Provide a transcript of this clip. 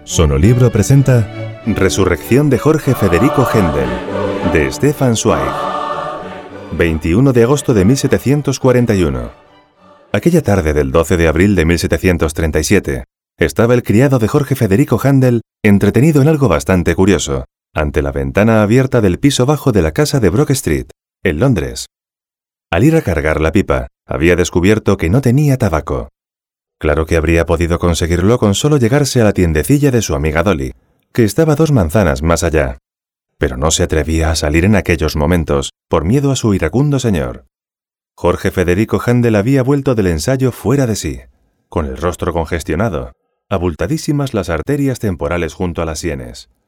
Sonolibro presenta Resurrección de Jorge Federico Händel, de Stefan Zweig. 21 de agosto de 1741. Aquella tarde del 12 de abril de 1737, estaba el criado de Jorge Federico Händel entretenido en algo bastante curioso, ante la ventana abierta del piso bajo de la casa de Brock Street, en Londres. Al ir a cargar la pipa, había descubierto que no tenía tabaco. Claro que habría podido conseguirlo con solo llegarse a la tiendecilla de su amiga Dolly, que estaba 2 manzanas más allá. Pero no se atrevía a salir en aquellos momentos, por miedo a su iracundo señor. Jorge Federico Händel había vuelto del ensayo fuera de sí, con el rostro congestionado, abultadísimas las arterias temporales junto a las sienes,